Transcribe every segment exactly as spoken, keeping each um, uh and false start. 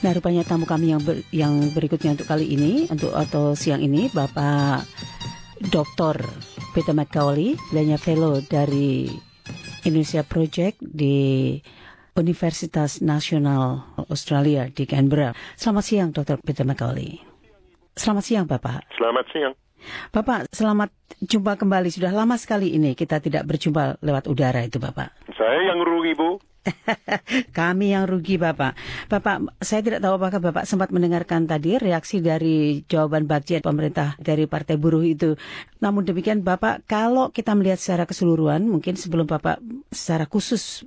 Nah, rupanya tamu kami yang ber, yang berikutnya untuk kali ini, untuk atau siang ini, Bapak doktor Peter McCauley, beliau fellow dari Indonesia Project di Universitas Nasional Australia di Canberra. Selamat siang, doktor Peter McCauley. Selamat siang, Bapak. Selamat siang. Bapak, selamat jumpa kembali. Sudah lama sekali ini kita tidak berjumpa lewat udara itu, Bapak. Saya yang rugi, Bu. Kami yang rugi, Bapak. Bapak, saya tidak tahu apakah Bapak sempat mendengarkan tadi reaksi dari jawaban budget pemerintah dari Partai Buruh itu. Namun demikian, Bapak, kalau kita melihat secara keseluruhan, mungkin sebelum Bapak secara khusus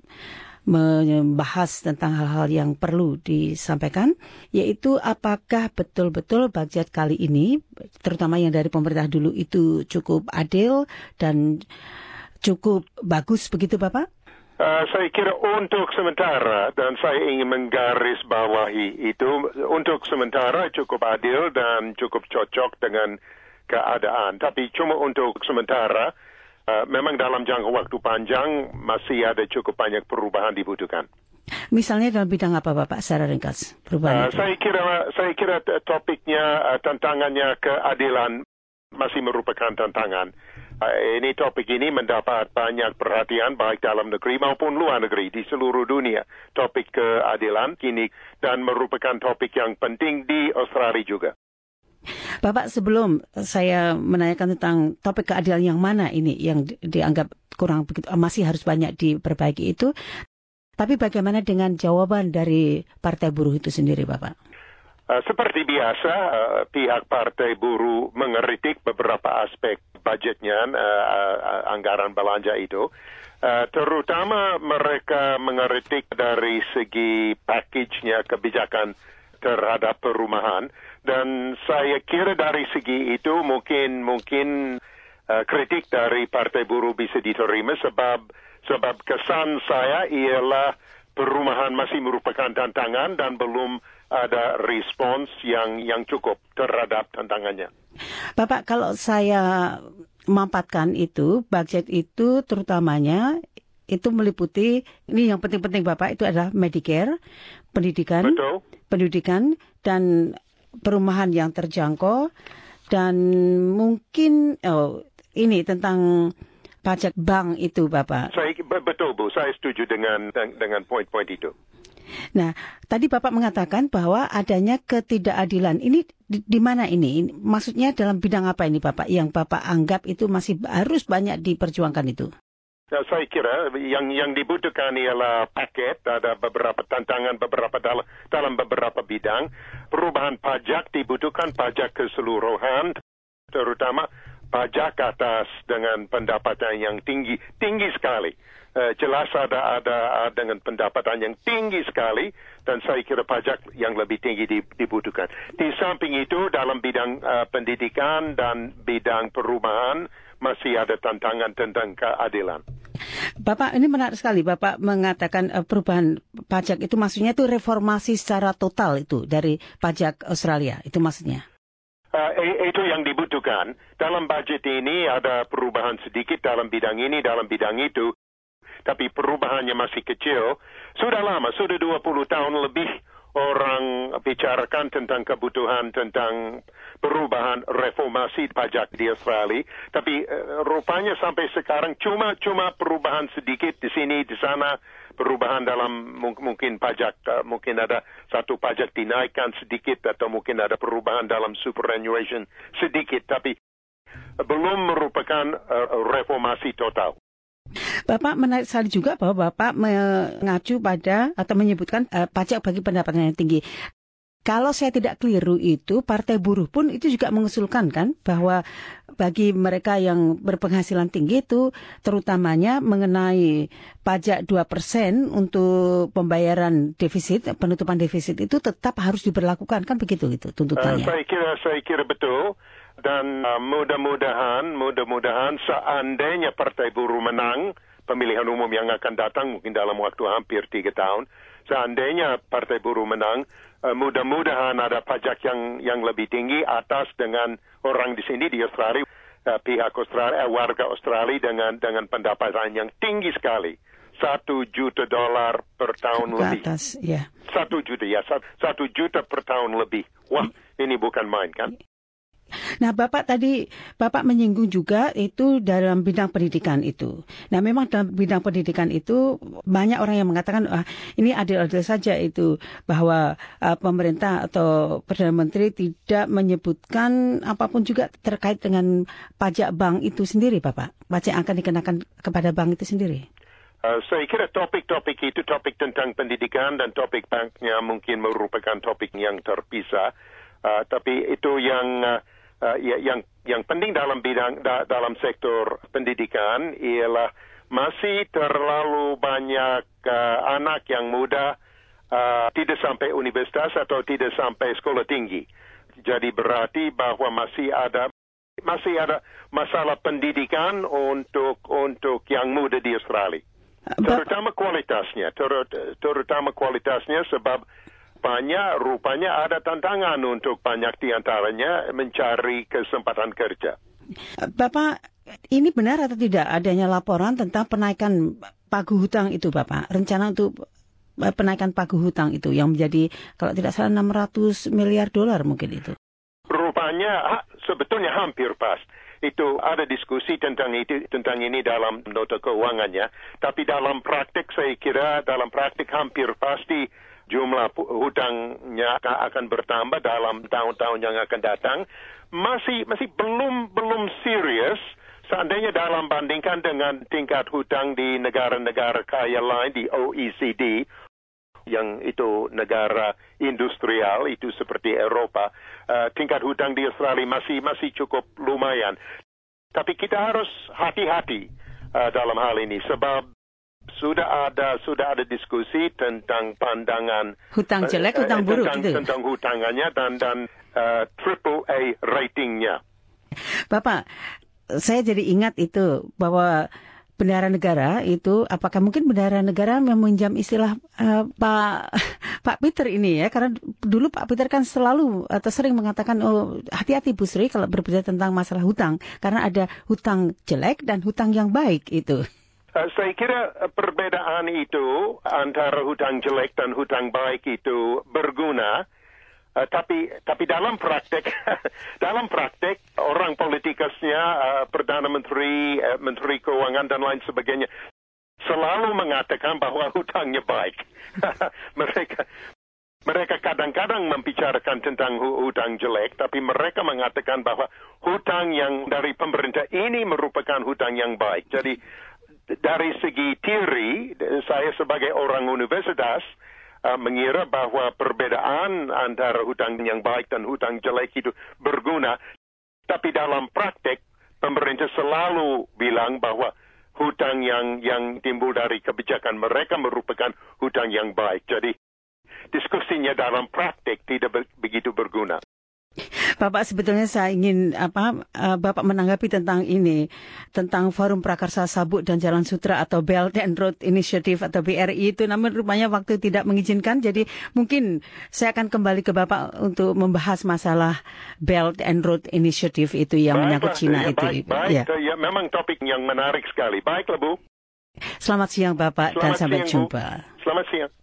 membahas tentang hal-hal yang perlu disampaikan, yaitu apakah betul-betul budget kali ini, terutama yang dari pemerintah dulu, itu cukup adil dan cukup bagus begitu, Bapak? Uh, saya kira untuk sementara, dan saya ingin menggarisbawahi itu, untuk sementara cukup adil dan cukup cocok dengan keadaan. Tapi cuma untuk sementara, Uh, memang dalam jangka waktu panjang masih ada cukup banyak perubahan dibutuhkan. Misalnya dalam bidang apa, Bapak, secara ringkas perubahan uh, itu? Saya kira saya kira topiknya, uh, tantangannya keadilan masih merupakan tantangan. Uh, ini topik ini mendapat banyak perhatian baik dalam negeri maupun luar negeri di seluruh dunia. Topik keadilan kini dan merupakan topik yang penting di Australia juga. Bapak, sebelum saya menanyakan tentang topik keadilan yang mana ini yang di, dianggap kurang begitu, masih harus banyak diperbaiki itu, tapi bagaimana dengan jawaban dari Partai Buruh itu sendiri, Bapak? Uh, seperti biasa, uh, pihak Partai Buruh mengeritik beberapa aspek budgetnya, uh, uh, anggaran belanja itu. Uh, terutama mereka mengeritik dari segi package-nya kebijakan terhadap perumahan. Dan saya kira dari segi itu mungkin mungkin uh, kritik dari Partai Buruh bisa diterima sebab sebab kesan saya ialah perumahan masih merupakan tantangan dan belum ada respons yang yang cukup terhadap tantangannya. Bapak, kalau saya memampatkan itu, budget itu terutamanya itu meliputi, ini yang penting-penting, Bapak, itu adalah Medicare, pendidikan, Betul. pendidikan dan perumahan yang terjangkau, dan mungkin oh, ini tentang pajak bank itu, Bapak. Saya betul, Bu. Saya setuju dengan dengan poin-poin itu. Nah, tadi Bapak mengatakan bahwa adanya ketidakadilan. Ini di, di mana ini? ini? Maksudnya dalam bidang apa ini, Bapak? Yang Bapak anggap itu masih harus banyak diperjuangkan itu? Nah, saya kira yang yang dibutuhkan ialah paket, ada beberapa tantangan beberapa dalam, dalam beberapa bidang. Perubahan pajak dibutuhkan, pajak keseluruhan, terutama pajak atas dengan pendapatan yang tinggi, tinggi sekali. Uh, jelas ada ada dengan pendapatan yang tinggi sekali, dan saya kira pajak yang lebih tinggi dibutuhkan. Di samping itu, dalam bidang uh, pendidikan dan bidang perumahan, masih ada tantangan tentang keadilan. Bapak, ini menarik sekali. Bapak mengatakan uh, perubahan pajak itu maksudnya itu reformasi secara total itu dari pajak Australia. Itu maksudnya? Uh, itu yang dibutuhkan. Dalam budget ini ada perubahan sedikit dalam bidang ini, dalam bidang itu. Tapi perubahannya masih kecil. Sudah lama, sudah dua puluh tahun lebih orang bicarakan tentang kebutuhan tentang perubahan reformasi pajak di Australia, tapi uh, rupanya sampai sekarang cuma cuma perubahan sedikit di sini di sana, perubahan dalam mung- mungkin pajak uh, mungkin ada satu pajak dinaikkan sedikit atau mungkin ada perubahan dalam superannuation sedikit, tapi uh, belum merupakan uh, reformasi total. Bapak menarik sekali juga bahwa Bapak mengacu pada atau menyebutkan uh, pajak bagi pendapatan yang tinggi. Kalau saya tidak keliru itu, Partai Buruh pun itu juga mengusulkan kan bahwa bagi mereka yang berpenghasilan tinggi itu terutamanya mengenai pajak dua persen untuk pembayaran defisit, penutupan defisit itu tetap harus diberlakukan, kan begitu itu tuntutannya. Uh, saya kira saya kira betul. Dan uh, mudah-mudahan, mudah-mudahan seandainya Partai Buruh menang pemilihan umum yang akan datang mungkin dalam waktu hampir tiga tahun, seandainya Partai Buruh menang, uh, mudah-mudahan ada pajak yang yang lebih tinggi atas dengan orang di sini di Australia, uh, pihak Australia, warga Australia dengan dengan pendapatan yang tinggi sekali. satu juta dolar per tahun ke lebih. atas, ya. Satu juta, ya. Satu juta per tahun lebih. Wah, ini bukan main, kan? Nah, Bapak tadi, Bapak menyinggung juga itu dalam bidang pendidikan itu. Nah, memang dalam bidang pendidikan itu banyak orang yang mengatakan, ah, ini adil-adil saja itu, bahwa uh, pemerintah atau Perdana Menteri tidak menyebutkan apapun juga terkait dengan pajak bank itu sendiri, Bapak. Pajak yang akan dikenakan kepada bank itu sendiri. Uh, saya kira topik-topik itu, topik tentang pendidikan dan topik banknya mungkin merupakan topik yang terpisah. Uh, tapi itu yang... Uh, Uh, yang yang penting dalam bidang da, dalam sektor pendidikan ialah masih terlalu banyak uh, anak yang muda uh, tidak sampai universitas atau tidak sampai sekolah tinggi. Jadi berarti bahwa masih ada masih ada masalah pendidikan untuk untuk yang muda di Australia. Terutama kualitasnya, ter, terutama kualitasnya sebab banyak rupanya ada tantangan untuk banyak di antaranya mencari kesempatan kerja. Bapak, ini benar atau tidak adanya laporan tentang penaikan pagu hutang itu, Bapak? Rencana untuk penaikan pagu hutang itu yang menjadi kalau tidak salah enam ratus miliar dolar mungkin itu. Rupanya ha, sebetulnya hampir pas. Itu ada diskusi tentang itu tentang ini dalam nota keuangannya, tapi dalam praktik saya kira dalam praktik hampir pasti jumlah hutangnya akan bertambah dalam tahun-tahun yang akan datang. Masih masih belum belum serius seandainya dalam bandingkan dengan tingkat hutang di negara-negara kaya lain di O E C D, yang itu negara industrial itu seperti Eropa, uh, tingkat hutang di Australia masih masih cukup lumayan. Tapi kita harus hati-hati uh, dalam hal ini sebab sudah ada sudah ada diskusi tentang pandangan hutang jelek, uh, hutang buruk tentang, gitu. tentang hutangannya dan dan uh, triple A ratingnya. Bapak, saya jadi ingat itu bahwa bendahara negara itu, apakah mungkin bendahara negara meminjam istilah uh, Pak Pak Peter ini ya, karena dulu Pak Peter kan selalu atau sering mengatakan, oh hati-hati Bu Sri kalau berbicara tentang masalah hutang, karena ada hutang jelek dan hutang yang baik itu. Uh, saya kira uh, perbedaan itu antara hutang jelek dan hutang baik itu berguna, uh, tapi tapi dalam praktek dalam praktek orang politikasnya, uh, Perdana Menteri, uh, Menteri Keuangan dan lain sebagainya selalu mengatakan bahwa hutangnya baik. mereka mereka kadang-kadang membicarakan tentang hutang jelek, tapi mereka mengatakan bahwa hutang yang dari pemerintah ini merupakan hutang yang baik. Jadi dari segi teori, saya sebagai orang universitas uh, mengira bahwa perbedaan antara hutang yang baik dan hutang jelek itu berguna. Tapi dalam praktek, pemerintah selalu bilang bahwa hutang yang yang timbul dari kebijakan mereka merupakan hutang yang baik. Jadi diskusinya dalam praktek tidak be- begitu berguna. Bapak, sebetulnya saya ingin apa uh, Bapak menanggapi tentang ini, tentang Forum Prakarsa Sabuk dan Jalan Sutra atau Belt and Road Initiative atau B R I itu, namun rupanya waktu tidak mengizinkan, jadi mungkin saya akan kembali ke Bapak untuk membahas masalah Belt and Road Initiative itu yang Baiklah, menyangkut Cina ya, itu. Baik, baik. Ya. ya, memang topik yang menarik sekali. Baiklah Bu. Selamat siang Bapak. Selamat dan sampai siang, jumpa. Bu. Selamat siang.